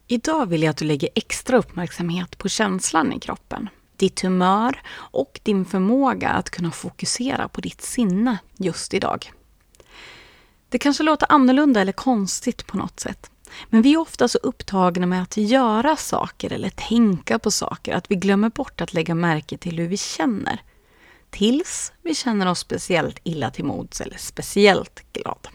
Idag vill jag att du lägger extra uppmärksamhet på känslan i kroppen, ditt humör och din förmåga att kunna fokusera på ditt sinne just idag. Det kanske låter annorlunda eller konstigt på något sätt, men vi är ofta så upptagna med att göra saker eller tänka på saker att vi glömmer bort att lägga märke till hur vi känner. Tills vi känner oss speciellt illa till mods eller speciellt glada.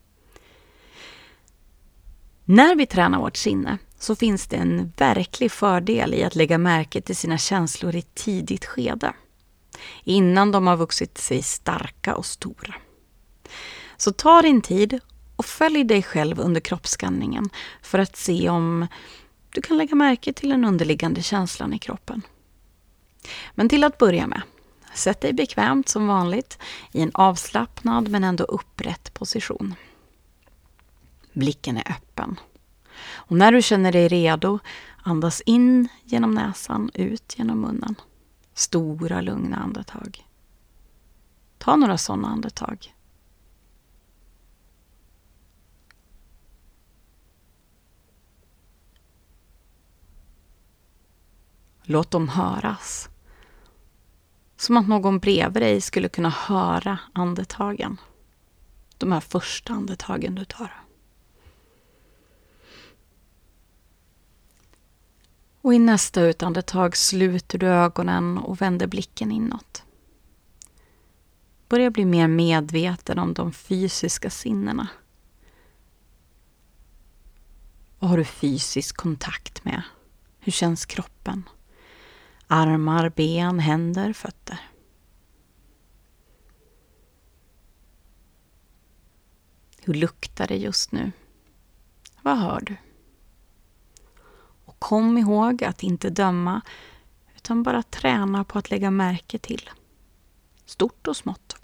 När vi tränar vårt sinne så finns det en verklig fördel i att lägga märke till sina känslor i ett tidigt skede. Innan de har vuxit sig starka och stora. Så ta din tid och följ dig själv under kroppsskanningen för att se om du kan lägga märke till den underliggande känslan i kroppen. Men till att börja med, sätt dig bekvämt som vanligt i en avslappnad men ändå upprätt position. Blicken är öppen. Och när du känner dig redo, andas in genom näsan, ut genom munnen. Stora, lugna andetag. Ta några sådana andetag. Låt dem höras. Som att någon bredvid dig skulle kunna höra andetagen. De här första andetagen du tar. Och i nästa utandetag sluter du ögonen och vänder blicken inåt. Börja bli mer medveten om de fysiska sinnena. Vad har du fysisk kontakt med? Hur känns kroppen? Armar, ben, händer, fötter. Hur luktar det just nu? Vad hör du? Och kom ihåg att inte döma utan bara träna på att lägga märke till. Stort och smått.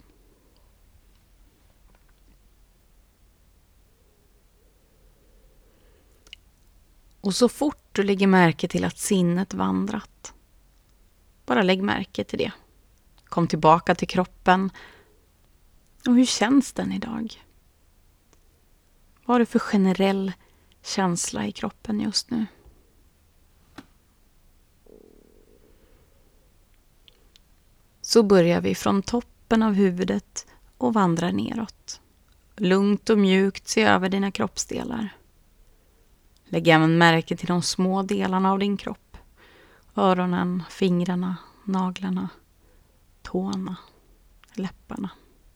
Och så fort du lägger märke till att sinnet vandrat. Bara lägg märke till det. Kom tillbaka till kroppen. Och hur känns den idag? Vad har du för generell känsla i kroppen just nu? Så börjar vi från toppen av huvudet och vandrar neråt. Lugnt och mjukt se över dina kroppsdelar. Lägg även märke till de små delarna av din kropp. Öronen, fingrarna, naglarna, tårna, läpparna.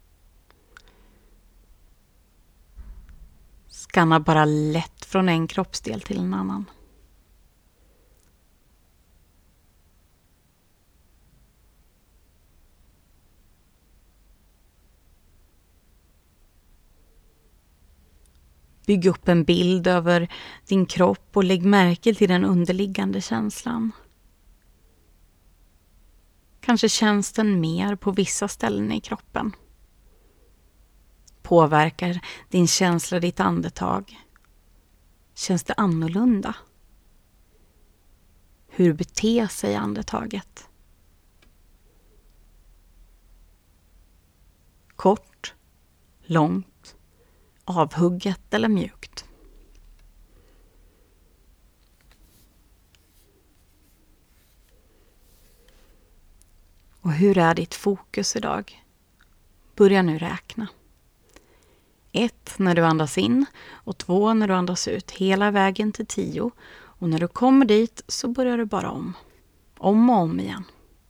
Skanna bara lätt från en kroppsdel till en annan. Bygg upp en bild över din kropp och lägg märke till den underliggande känslan. Kanske känns den mer på vissa ställen i kroppen. Påverkar din känsla ditt andetag? Känns det annorlunda? Hur beter sig andetaget? Kort, långt, avhugget eller mjukt? Och hur är ditt fokus idag? Börja nu räkna. 1 när du andas in och 2 när du andas ut. Hela vägen till 10. Och när du kommer dit så börjar du bara om. Om och om igen.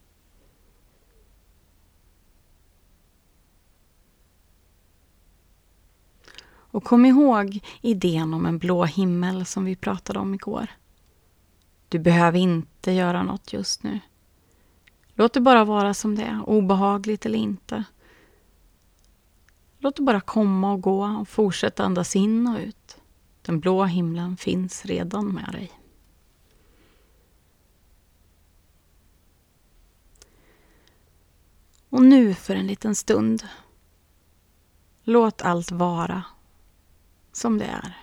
Och kom ihåg idén om en blå himmel som vi pratade om igår. Du behöver inte göra något just nu. Låt det bara vara som det är, obehagligt eller inte. Låt det bara komma och gå och fortsätta andas in och ut. Den blå himlen finns redan med dig. Och nu för en liten stund. Låt allt vara som det är.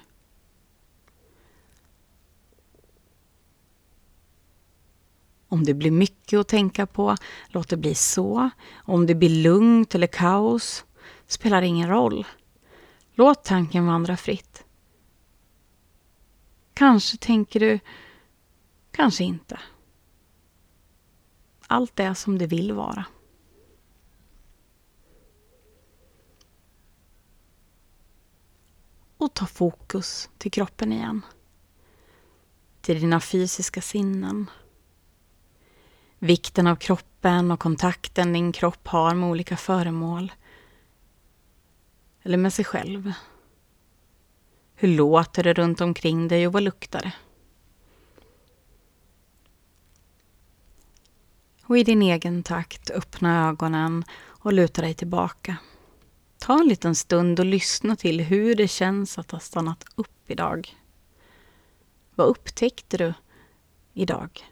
Om det blir mycket att tänka på, låt det bli så. Om det blir lugnt eller kaos, spelar ingen roll. Låt tanken vandra fritt. kanske tänker du, kanske inte. Allt är som det vill vara. Och ta fokus till kroppen igen. Till dina fysiska sinnen. Vikten av kroppen och kontakten din kropp har med olika föremål. Eller med sig själv. Hur låter det runt omkring dig och vad luktar det? Och i din egen takt öppna ögonen och luta dig tillbaka. Ta en liten stund och lyssna till hur det känns att ha stannat upp idag. Vad upptäckte du idag?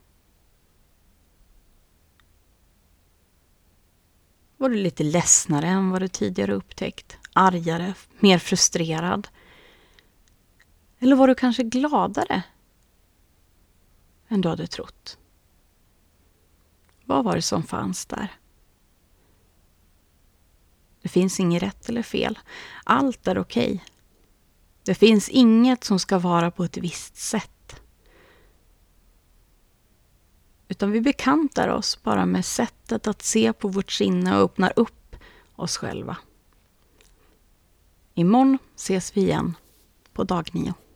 Var du lite ledsnare än vad du tidigare upptäckt? Argare, mer frustrerad? Eller var du kanske gladare än du hade trott? Vad var det som fanns där? Det finns inget rätt eller fel. Allt är okej. Det finns inget som ska vara på ett visst sätt. Utan vi bekantar oss bara med sättet att se på vårt sinne och öppnar upp oss själva. Imorgon ses vi igen på dag 9.